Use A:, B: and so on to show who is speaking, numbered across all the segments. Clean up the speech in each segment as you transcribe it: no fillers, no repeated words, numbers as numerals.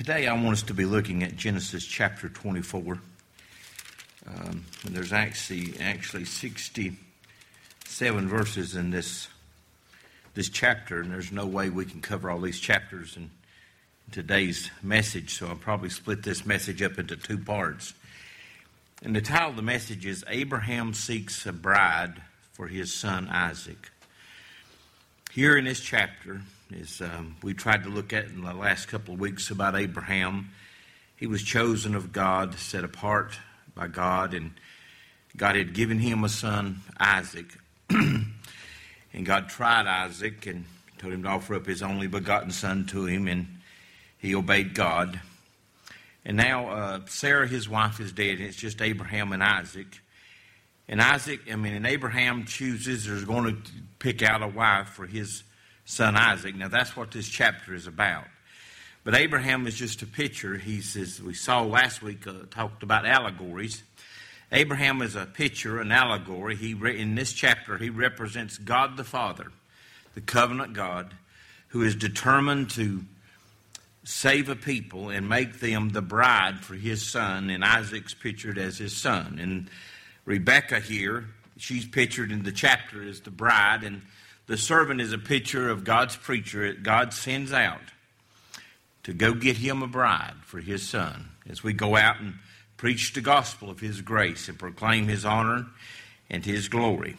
A: Today I want us to be looking at Genesis chapter 24. And there's actually 67 verses in this chapter, and there's no way we can cover all these chapters in today's message, so I'll probably split this message up into two parts. And the title of the message is Abraham Seeks a Bride for His Son Isaac. Here in this chapter is we tried to look at in the last couple of weeks about Abraham. He was chosen of God, set apart by God, and God had given him a son, Isaac. And God tried Isaac and told him to offer up his only begotten son to him, and he obeyed God. And now Sarah, his wife, is dead, and it's just Abraham and Isaac. And Abraham chooses, or is going to pick out a wife for his son Isaac. Now that's what this chapter is about. But Abraham is just a picture. He says, we saw last week, talked about allegories. Abraham is a picture, an allegory. In this chapter, he represents God the Father, the covenant God, who is determined to save a people and make them the bride for his son, and Isaac's pictured as his son. And Rebecca here, she's pictured in the chapter as the bride, and the servant is a picture of God's preacher that God sends out to go get him a bride for his son as we go out and preach the gospel of his grace and proclaim his honor and his glory.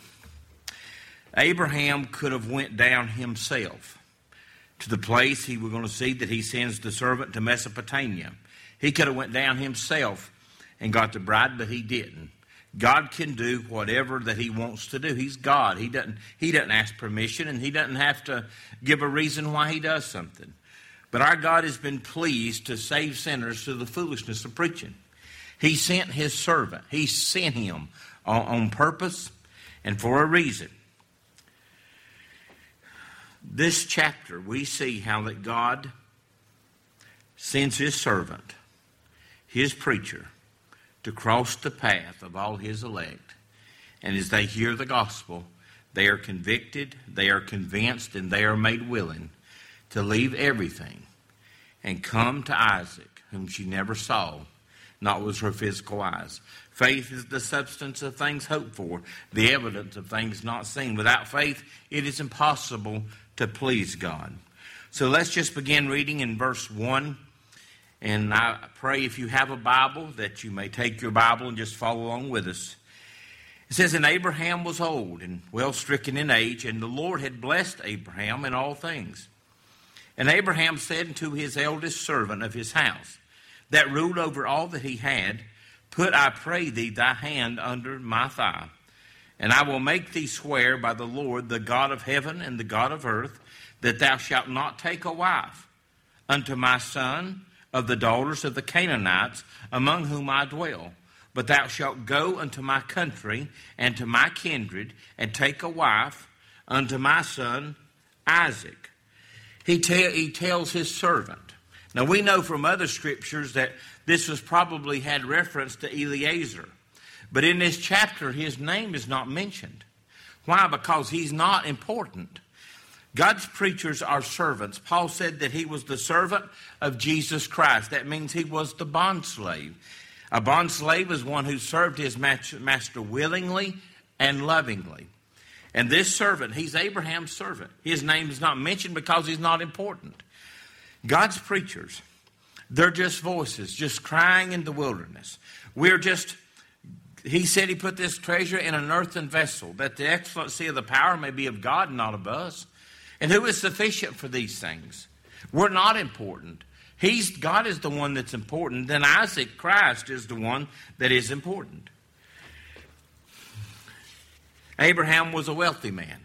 A: Abraham could have went down himself to the place we're going to see that he sends the servant to Mesopotamia. He could have went down himself and got the bride, but he didn't. God can do whatever that he wants to do. He's God. He doesn't ask permission, and he doesn't have to give a reason why he does something. But our God has been pleased to save sinners through the foolishness of preaching. He sent his servant. He sent him on purpose and for a reason. This chapter, we see how that God sends his servant, his preacher, to cross the path of all his elect. And as they hear the gospel, they are convicted, they are convinced, and they are made willing to leave everything and come to Isaac, whom she never saw, not with her physical eyes. Faith is the substance of things hoped for, the evidence of things not seen. Without faith, it is impossible to please God. So let's just begin reading in verse 1. And I pray if you have a Bible that you may take your Bible and just follow along with us. It says, And Abraham was old and well stricken in age, and the Lord had blessed Abraham in all things. And Abraham said unto his eldest servant of his house, that ruled over all that he had, Put, I pray thee, thy hand under my thigh, and I will make thee swear by the Lord, the God of heaven and the God of earth, that thou shalt not take a wife unto my son of the daughters of the Canaanites, among whom I dwell. But thou shalt go unto my country and to my kindred, and take a wife unto my son Isaac. He tells his servant. Now we know from other scriptures that this was probably had reference to Eliezer. But in this chapter, his name is not mentioned. Why? Because he's not important. God's preachers are servants. Paul said that he was the servant of Jesus Christ. That means he was the bondslave. A bondslave is one who served his master willingly and lovingly. And this servant, he's Abraham's servant. His name is not mentioned because he's not important. God's preachers, they're just voices, just crying in the wilderness. He said he put this treasure in an earthen vessel, that the excellency of the power may be of God and not of us. And who is sufficient for these things? We're not important. God is the one that's important. Then Isaac, Christ, is the one that is important. Abraham was a wealthy man.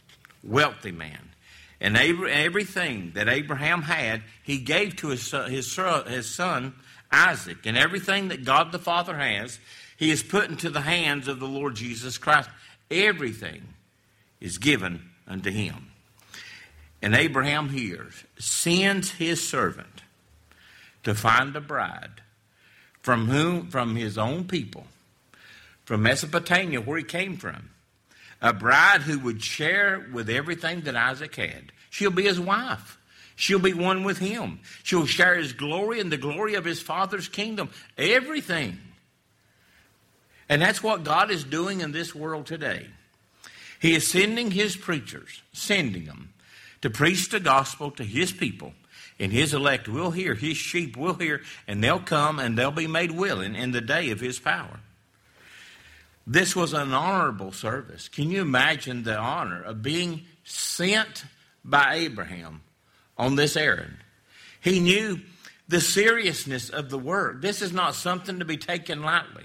A: And everything that Abraham had, he gave to his son Isaac. And everything that God the Father has, he has put into the hands of the Lord Jesus Christ. Everything is given unto him. And Abraham here sends his servant to find a bride from his own people, from Mesopotamia, where he came from. A bride who would share with everything that Isaac had. She'll be his wife. She'll be one with him. She'll share his glory and the glory of his Father's kingdom. Everything. And that's what God is doing in this world today. He is sending his preachers, sending them to preach the gospel to his people. And his elect will hear, his sheep will hear, and they'll come and they'll be made willing in the day of his power. This was an honorable service. Can you imagine the honor of being sent by Abraham on this errand? He knew the seriousness of the work. This is not something to be taken lightly.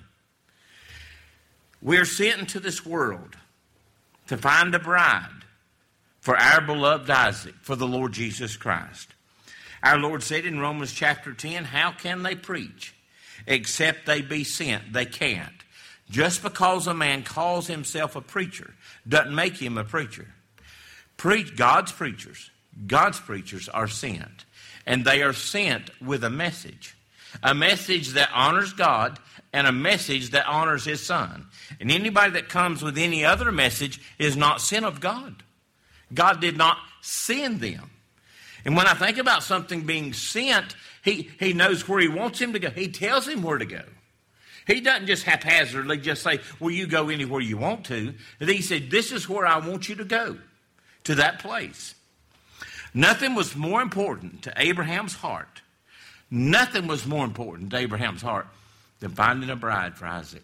A: We're sent into this world to find a bride for our beloved Isaac, for the Lord Jesus Christ. Our Lord said in Romans chapter 10, how can they preach except they be sent? They can't. Just because a man calls himself a preacher doesn't make him a preacher. God's preachers are sent. And they are sent with a message that honors God and a message that honors his Son. And anybody that comes with any other message is not sent of God. God did not send them. And when I think about something being sent, he knows where he wants him to go. He tells him where to go. He doesn't just haphazardly just say, well, you go anywhere you want to. And he said, this is where I want you to go, to that place. Nothing was more important to Abraham's heart. Nothing was more important to Abraham's heart than finding a bride for Isaac.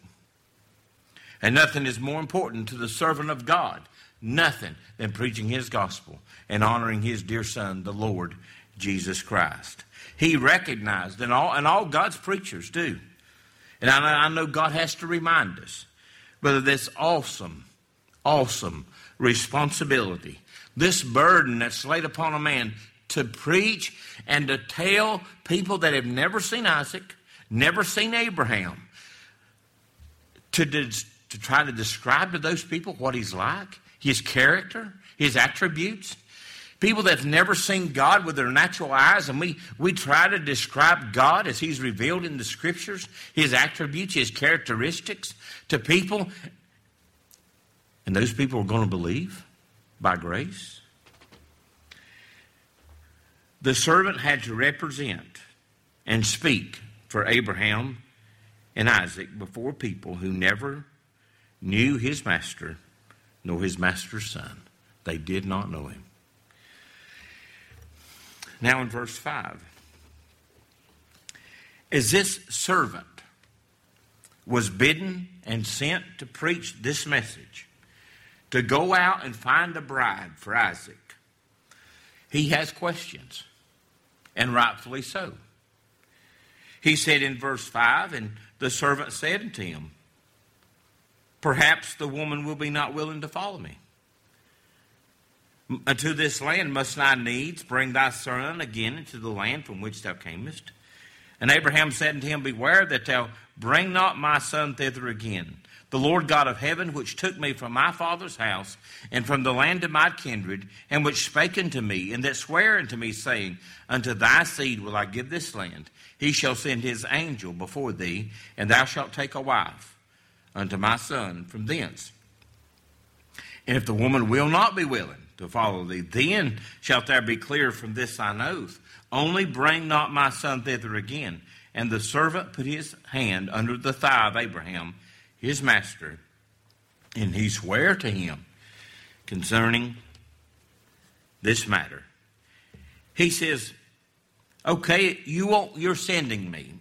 A: And nothing is more important to the servant of God, nothing, than preaching his gospel and honoring his dear Son, the Lord Jesus Christ. He recognized, and all God's preachers do, and I know God has to remind us, but of this awesome responsibility, this burden that's laid upon a man to preach and to tell people that have never seen Isaac, never seen Abraham, to try to describe to those people what he's like, his character, his attributes. People that have never seen God with their natural eyes, and we try to describe God as he's revealed in the Scriptures, his attributes, his characteristics to people. And those people are going to believe by grace. The servant had to represent and speak for Abraham and Isaac before people who never knew his master nor his master's son. They did not know him. Now in verse 5, as this servant was bidden and sent to preach this message, to go out and find a bride for Isaac, he has questions, and rightfully so. He said in verse 5, and the servant said unto him, perhaps the woman will be not willing to follow me. Unto this land must I needs bring thy son again into the land from which thou camest? And Abraham said unto him, beware that thou bring not my son thither again. The Lord God of heaven, which took me from my father's house and from the land of my kindred, and which spake unto me, and that sware unto me, saying, unto thy seed will I give this land. He shall send his angel before thee, and thou shalt take a wife unto my son from thence. And if the woman will not be willing to follow thee, then shalt thou be clear from this thine oath. Only bring not my son thither again. And the servant put his hand under the thigh of Abraham, his master, and he sware to him concerning this matter. He says, okay, you're sending me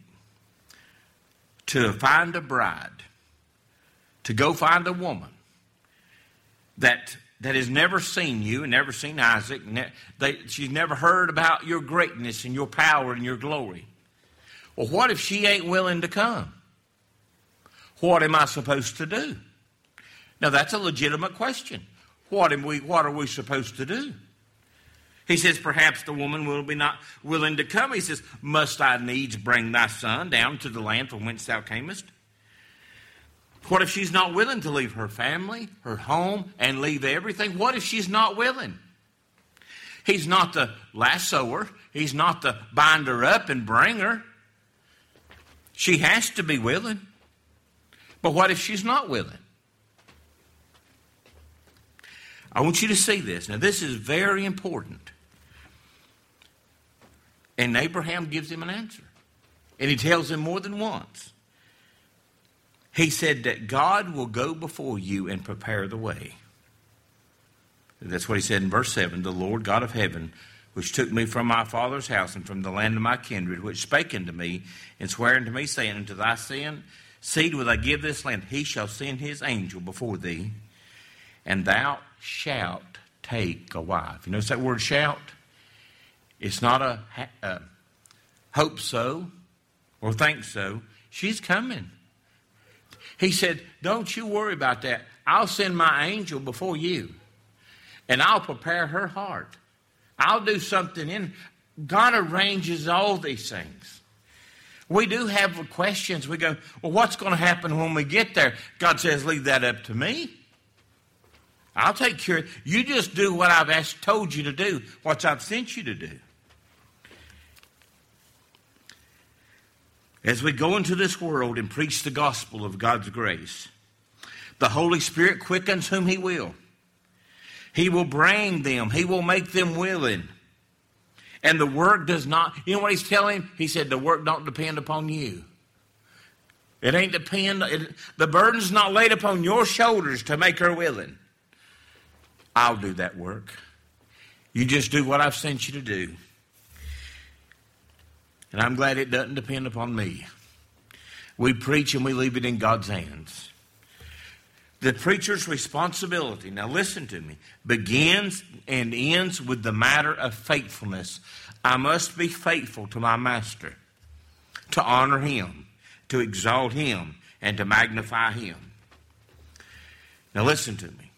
A: to find a bride, to go find a woman that has never seen you and never seen Isaac. She's never heard about your greatness and your power and your glory. Well, what if she ain't willing to come? What am I supposed to do? Now, that's a legitimate question. What are we supposed to do? He says, perhaps the woman will be not willing to come. He says, must I needs bring thy son down to the land from whence thou camest? What if she's not willing to leave her family, her home, and leave everything? What if she's not willing? He's not the lassoer. He's not the bind her up and bring her. She has to be willing. But what if she's not willing? I want you to see this. Now, this is very important. And Abraham gives him an answer. And he tells him more than once. He said that God will go before you and prepare the way. That's what he said in verse 7. The Lord God of heaven, which took me from my father's house and from the land of my kindred, which spake unto me and sware unto me, saying, unto thy seed will I give this land. He shall send his angel before thee, and thou shalt take a wife. You notice that word shout? It's not a hope so or think so. She's coming. He said, don't you worry about that. I'll send my angel before you, and I'll prepare her heart. I'll do something in. God arranges all these things. We do have questions. We go, well, what's going to happen when we get there? God says, leave that up to me. I'll take care of it. You just do what I've told you to do, what I've sent you to do. As we go into this world and preach the gospel of God's grace, the Holy Spirit quickens whom He will. He will bring them. He will make them willing. And the work does not, you know what He's telling him? He said the work don't depend upon you. It ain't the burden's not laid upon your shoulders to make her willing. I'll do that work. You just do what I've sent you to do. And I'm glad it doesn't depend upon me. We preach and we leave it in God's hands. The preacher's responsibility, now listen to me, begins and ends with the matter of faithfulness. I must be faithful to my master, to honor him, to exalt him, and to magnify him. Now listen to me.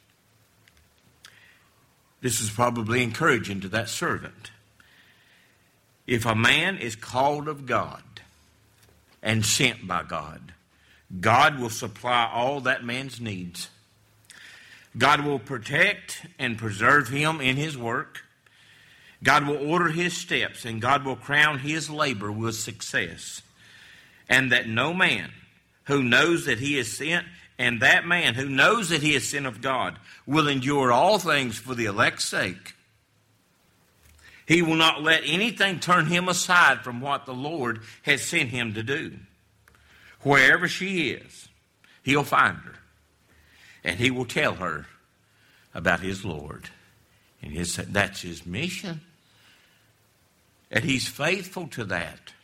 A: This is probably encouraging to that servant. If a man is called of God and sent by God, God will supply all that man's needs. God will protect and preserve him in his work. God will order his steps, and God will crown his labor with success. And that no man who knows that he is sent, and that man who knows that he is sent of God, will endure all things for the elect's sake. He will not let anything turn him aside from what the Lord has sent him to do. Wherever she is, he'll find her. And he will tell her about his Lord. And that's his mission. And he's faithful to that.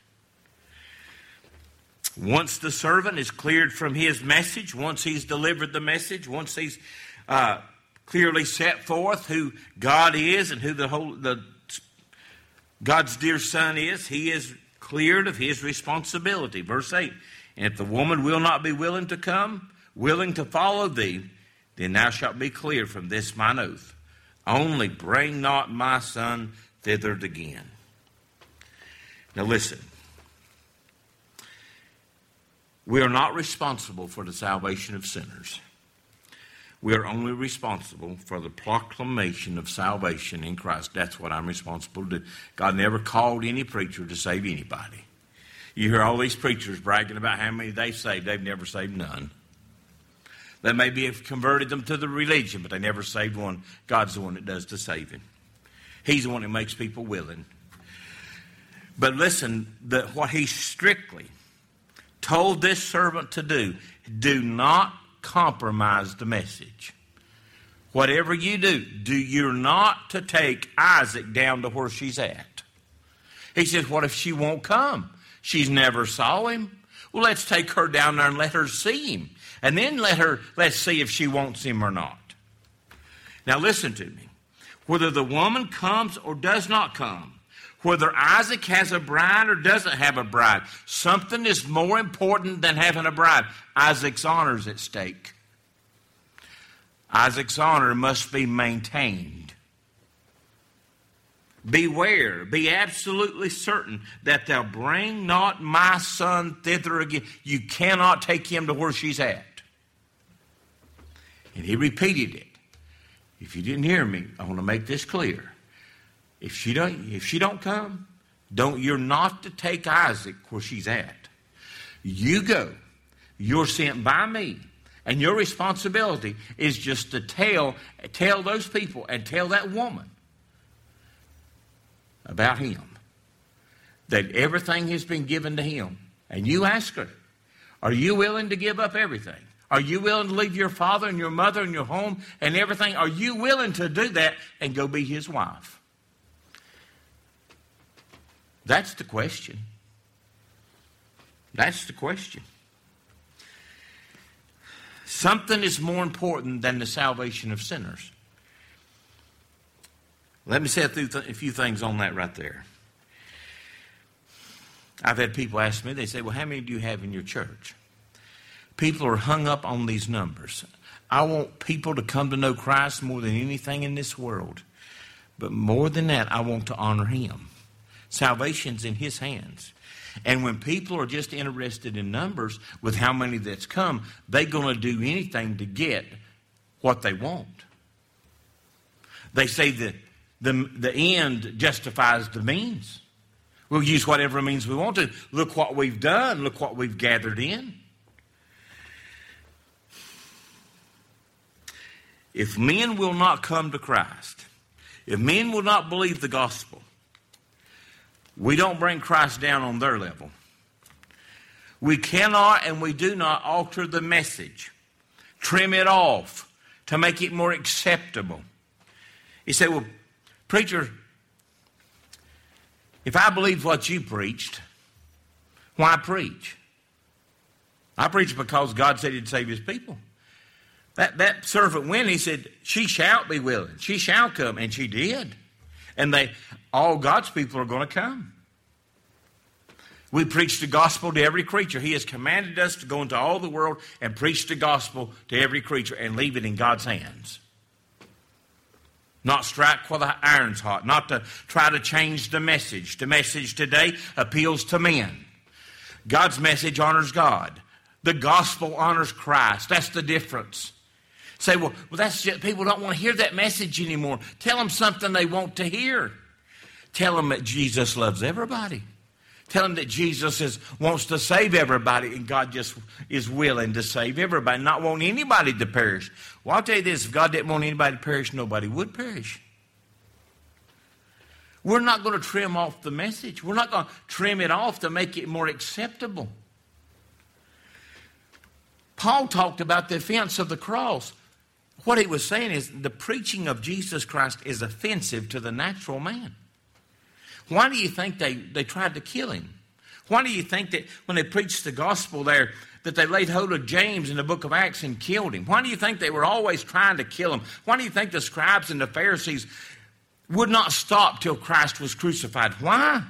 A: Once the servant is cleared from his message, once he's delivered the message, once he's clearly set forth who God is and who God's dear Son is, he is cleared of his responsibility. Verse 8, and if the woman will not be willing to come, willing to follow thee, then thou shalt be cleared from this mine oath. Only bring not my son thither again. Now listen. We are not responsible for the salvation of sinners. We are only responsible for the proclamation of salvation in Christ. That's what I'm responsible to do. God never called any preacher to save anybody. You hear all these preachers bragging about how many they've saved. They've never saved none. They maybe have converted them to the religion, but they never saved one. God's the one that does the saving. He's the one that makes people willing. But listen, what he strictly told this servant to do not compromise the message. Whatever you do, you're not to take Isaac down to where she's at. He says, what if she won't come? She's never saw him. Well, let's take her down there and let her see him. And then let's see if she wants him or not. Now listen to me. Whether the woman comes or does not come, whether Isaac has a bride or doesn't have a bride, something is more important than having a bride. Isaac's honor is at stake. Isaac's honor must be maintained. Beware, be absolutely certain that thou bring not my son thither again. You cannot take him to where she's at. And he repeated it. If you didn't hear me, I want to make this clear. If she don't come, you're not to take Isaac where she's at. You go. You're sent by me. And your responsibility is just to tell those people and tell that woman about him. that everything has been given to him. And you ask her, are you willing to give up everything? Are you willing to leave your father and your mother and your home and everything? Are you willing to do that and go be his wife? That's the question. That's the question. Something is more important than the salvation of sinners. Let me say a few things on that right there. I've had people ask me, they say, well, how many do you have in your church? People are hung up on these numbers. I want people to come to know Christ more than anything in this world. But more than that, I want to honor him. Salvation's in his hands. And when people are just interested in numbers with how many that's come, they're going to do anything to get what they want. They say that the end justifies the means. We'll use whatever means we want to. Look what we've done. Look what we've gathered in. If men will not come to Christ, if men will not believe the gospel, we don't bring Christ down on their level. We cannot and we do not alter the message, trim it off to make it more acceptable. You say, well, preacher, if I believe what you preached, why preach? I preach because God said he'd save his people. That servant went, he said, she shall be willing. She shall come. And she did. And all God's people are going to come. We preach the gospel to every creature. He has commanded us to go into all the world and preach the gospel to every creature and leave it in God's hands. Not strike while the iron's hot. Not to try to change the message. The message today appeals to men. God's message honors God. The gospel honors Christ. That's the difference. Say, well, that's just, people don't want to hear that message anymore. Tell them something they want to hear. Tell them that Jesus loves everybody. Tell them that Jesus wants to save everybody, and God just is willing to save everybody, not want anybody to perish. Well, I'll tell you this, if God didn't want anybody to perish, nobody would perish. We're not going to trim off the message. We're not going to trim it off to make it more acceptable. Paul talked about the offense of the cross. What he was saying is the preaching of Jesus Christ is offensive to the natural man. Why do you think they tried to kill him? Why do you think that when they preached the gospel there, that they laid hold of James in the book of Acts and killed him? Why do you think they were always trying to kill him? Why do you think the scribes and the Pharisees would not stop till Christ was crucified? Why?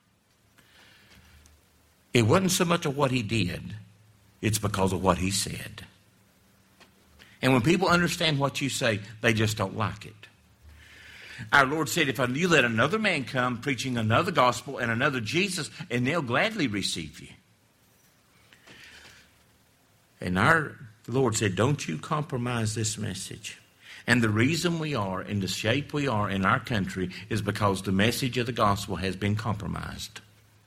A: It wasn't so much of what he did. It's because of what he said. And when people understand what you say, they just don't like it. Our Lord said, if you let another man come preaching another gospel and another Jesus, and they'll gladly receive you. And our Lord said, don't you compromise this message. And the reason we are in the shape we are in our country is because the message of the gospel has been compromised.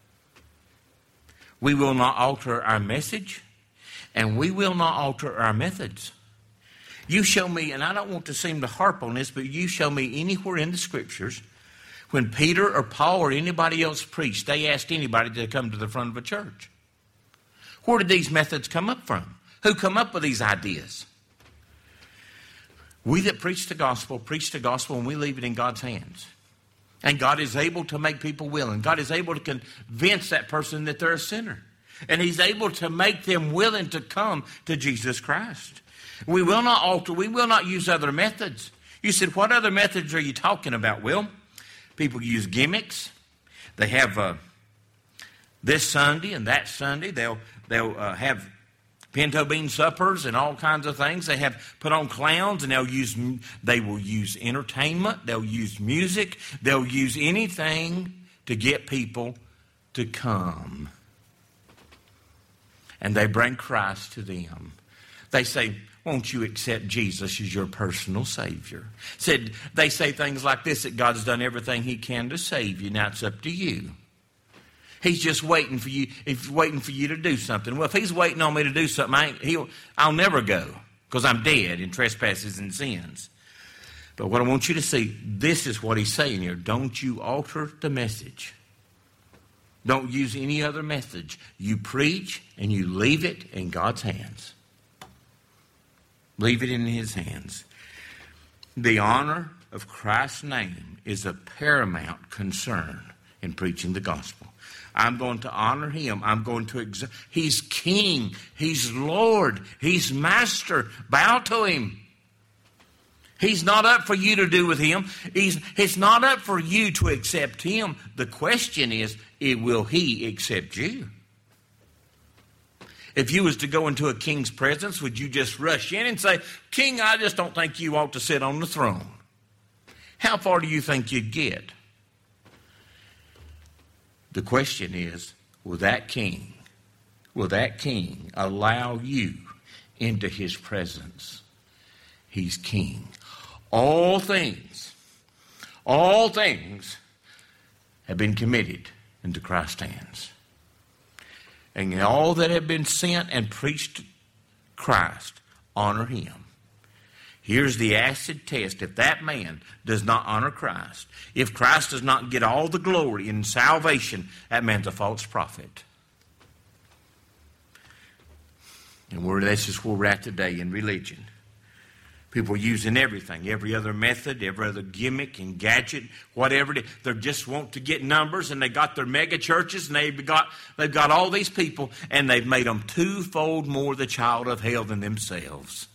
A: We will not alter our message, and we will not alter our methods. You show me, and I don't want to seem to harp on this, but you show me anywhere in the Scriptures when Peter or Paul or anybody else preached, they asked anybody to come to the front of a church. Where did these methods come up from? Who come up with these ideas? We that preach the gospel, and we leave it in God's hands. And God is able to make people willing. God is able to convince that person that they're a sinner. And he's able to make them willing to come to Jesus Christ. We will not alter. We will not use other methods. You said, what other methods are you talking about? Well, people use gimmicks. They have this Sunday and that Sunday. They'll have pinto bean suppers and all kinds of things. They have put on clowns, and they will use entertainment. They'll use music. They'll use anything to get people to come. And they bring Christ to them. They say, won't you accept Jesus as your personal Savior? They say things like this, that God's done everything he can to save you. Now it's up to you. He's just waiting for you. He's waiting for you to do something. Well, if he's waiting on me to do something, I'll never go because I'm dead in trespasses and sins. But what I want you to see, this is what he's saying here. Don't you alter the message. Don't use any other message. You preach and you leave it in God's hands. Leave it in His hands. The honor of Christ's name is a paramount concern in preaching the gospel. I'm going to honor Him. I'm going to He's King. He's Lord. He's Master. Bow to Him. He's not up for you to do with Him. It's not up for you to accept Him. The question is, will He accept you? If you was to go into a king's presence, would you just rush in and say, King, I just don't think you ought to sit on the throne? How far do you think you'd get? The question is, will that king allow you into his presence? He's king. All things have been committed into Christ's hands. And all that have been sent and preached Christ, honor Him. Here's the acid test. If that man does not honor Christ, if Christ does not get all the glory in salvation, that man's a false prophet. And that's just where we're at today in religion. People are using everything, every other method, every other gimmick and gadget, whatever it is. They just want to get numbers, and they got their mega churches, and they've got all these people, and they've made them twofold more the child of hell than themselves.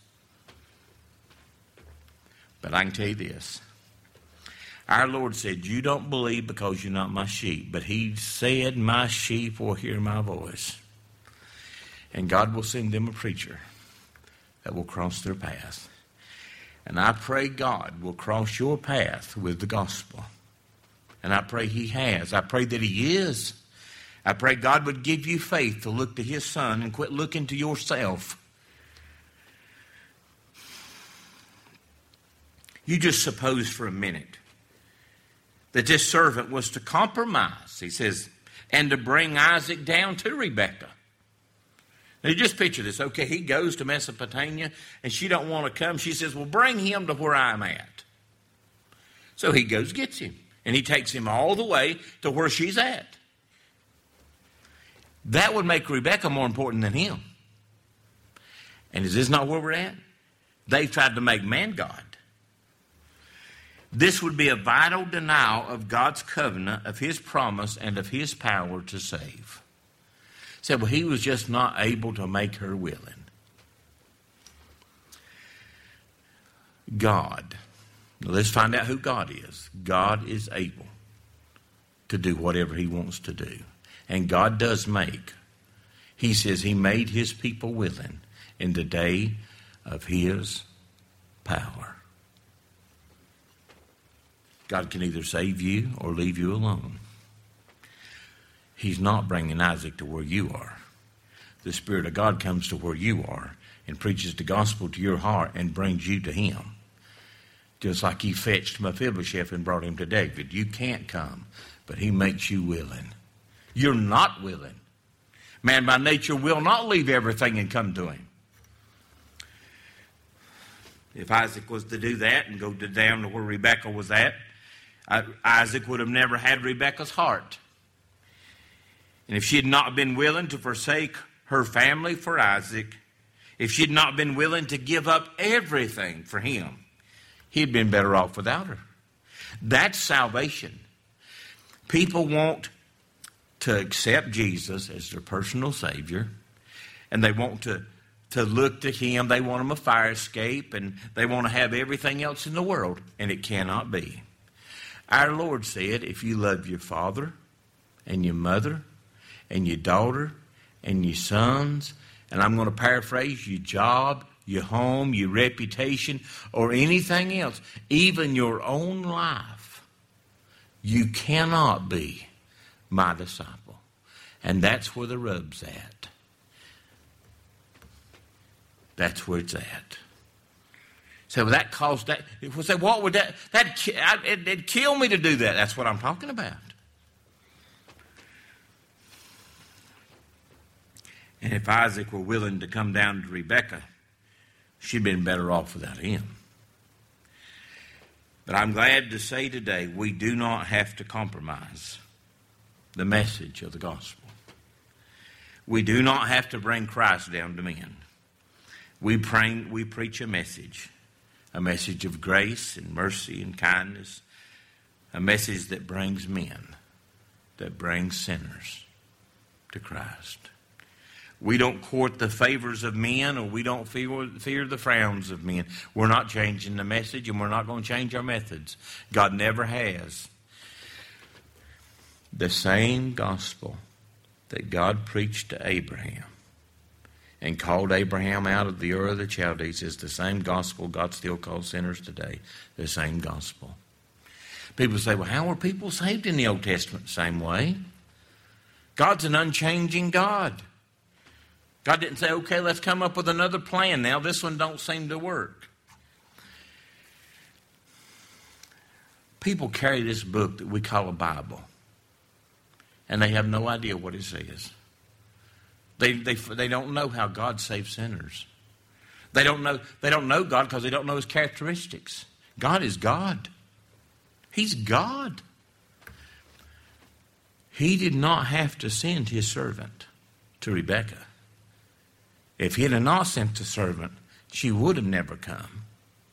A: But I can tell you this. Our Lord said, you don't believe because you're not my sheep. But He said, my sheep will hear my voice. And God will send them a preacher that will cross their path. And I pray God will cross your path with the gospel. And I pray He has. I pray that He is. I pray God would give you faith to look to His Son and quit looking to yourself. You just suppose for a minute that this servant was to compromise, he says, and to bring Isaac down to Rebekah. Now you just picture this. Okay, he goes to Mesopotamia and she don't want to come. She says, well, bring him to where I'm at. So he goes, gets him. And he takes him all the way to where she's at. That would make Rebekah more important than him. And is this not where we're at? They've tried to make man God. This would be a vital denial of God's covenant, of His promise, and of His power to save. Said, well, He was just not able to make her willing. God. Now let's find out who God is. God is able to do whatever He wants to do. And God does make. He says He made His people willing in the day of His power. God can either save you or leave you alone. He's not bringing Isaac to where you are. The Spirit of God comes to where you are and preaches the gospel to your heart and brings you to Him. Just like He fetched Mephibosheth and brought him to David. You can't come, but He makes you willing. You're not willing. Man by nature will not leave everything and come to Him. If Isaac was to do that and go down to where Rebekah was at, Isaac would have never had Rebekah's heart. And if she had not been willing to forsake her family for Isaac, if she had not been willing to give up everything for him, he'd been better off without her. That's salvation. People want to accept Jesus as their personal Savior, and they want to look to Him. They want Him a fire escape, and they want to have everything else in the world, and it cannot be. Our Lord said, if you love your father and your mother and your daughter and your sons, and I'm going to paraphrase, your job, your home, your reputation, or anything else, even your own life, you cannot be my disciple. And that's where the rub's at. That's where it's at. So that caused that. If we say, what would it'd kill me to do that. That's what I'm talking about. And if Isaac were willing to come down to Rebekah, she'd been better off without him. But I'm glad to say today, we do not have to compromise. the message of the gospel. We do not have to bring Christ down to men. We preach a message of grace and mercy and kindness, a message that brings men, that brings sinners to Christ. We don't court the favors of men, or we don't fear the frowns of men. We're not changing the message, and we're not going to change our methods. God never has. The same gospel that God preached to Abraham and called Abraham out of the Ur of the Chaldees is the same gospel God still calls sinners today. The same gospel. People say, well, how were people saved in the Old Testament? Same way. God's an unchanging God. God didn't say, okay, let's come up with another plan now. This one don't seem to work. People carry this book that we call a Bible, and they have no idea what it says. They don't know how God saves sinners. They don't know God because they don't know His characteristics. God is God. He's God. He did not have to send His servant to Rebekah. If He had not sent the servant, she would have never come.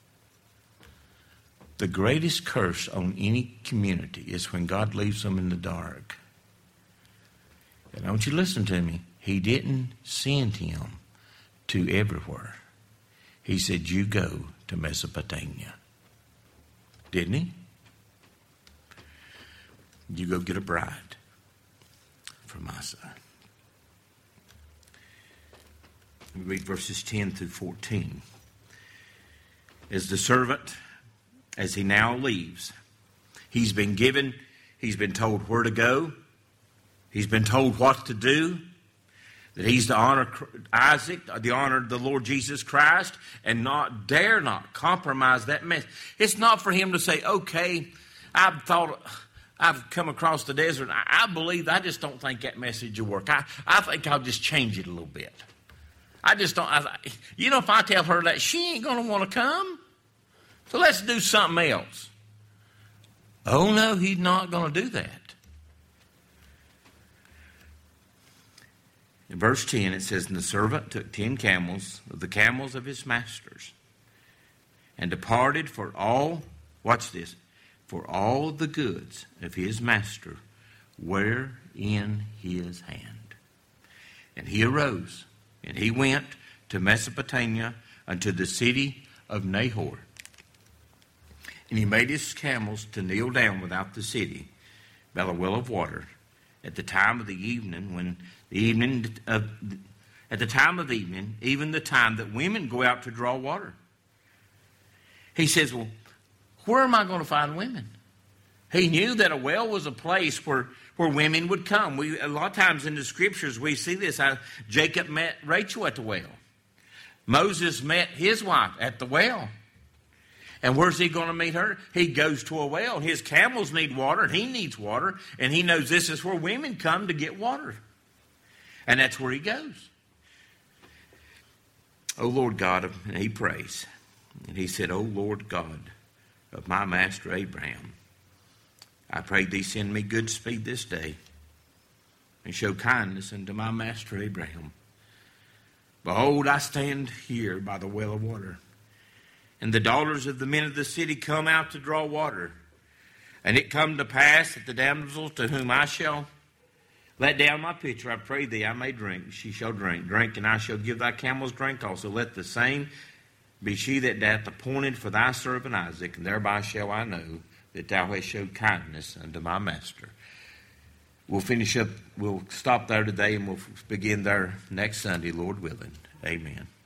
A: The greatest curse on any community is when God leaves them in the dark. And don't you listen to me. He didn't send him to everywhere. He said, you go to Mesopotamia. Didn't He? You go get a bride for my son. We read verses 10 through 14. As the servant, as he now leaves, he's been told where to go. He's been told what to do. That he's to honor Isaac, to honor the Lord Jesus Christ, and dare not compromise that message. It's not for him to say, okay, I've come across the desert. I believe, I just don't think that message will work. I think I'll just change it a little bit. I just don't, if I tell her that, she ain't going to want to come. So let's do something else. Oh no, he's not going to do that. In verse 10 it says, and the servant took 10 camels of the camels of his masters and departed for all, watch this, for all the goods of his master were in his hand. And he arose, and he went to Mesopotamia unto the city of Nahor. And he made his camels to kneel down without the city by the well of water at the time of the evening, at the time of evening, even the time that women go out to draw water. He says, well, where am I going to find women? He knew that a well was a place where women would come. A lot of times in the scriptures we see this. Jacob met Rachel at the well. Moses met his wife at the well. And where's he going to meet her? He goes to a well. His camels need water, and he needs water, and he knows this is where women come to get water. And that's where he goes. O Lord God, and he prays. And he said, O Lord God of my master Abraham, I pray thee send me good speed this day, and show kindness unto my master Abraham. Behold, I stand here by the well of water, and the daughters of the men of the city come out to draw water. And it come to pass that the damsel to whom I shall let down my pitcher, I pray thee, I may drink. She shall drink. Drink, and I shall give thy camels drink also. Let the same be she that hath appointed for thy servant Isaac, and thereby shall I know that thou hast showed kindness unto my master. We'll finish up, we'll stop there today, and we'll begin there next Sunday, Lord willing. Amen.